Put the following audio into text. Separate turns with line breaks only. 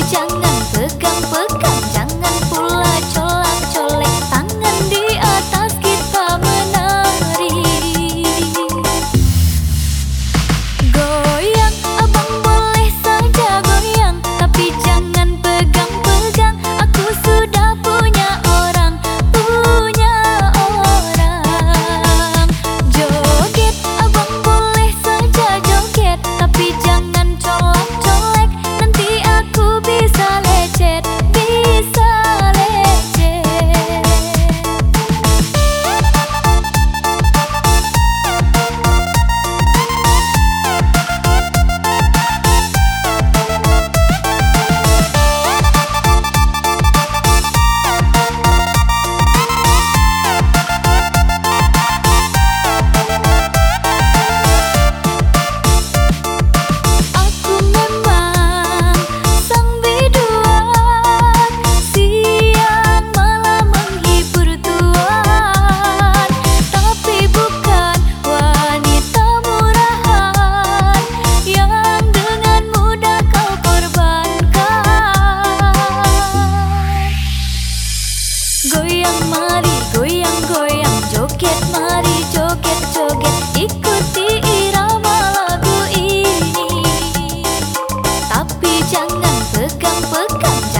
jangan pegang-pegang, jangan pula colak-colek. Tangan di atas kita menari. Goyang, abang boleh saja goyang, tapi jangan pegang-pegang. Aku sudah punya orang, punya orang. Joget, abang boleh saja joget, tapi jangan colak-colek. Nanti aku bisa lecet, bisa lecet. Aku memang sang biduan, siang malam menghibur tuan, tapi bukan wanita murahan yang dengan mudah kau korbankan. Goyang mari, goyang-goyang, joget mari, joget-joget, ikuti irama lagu ini. Tapi jangan pegang-pegang,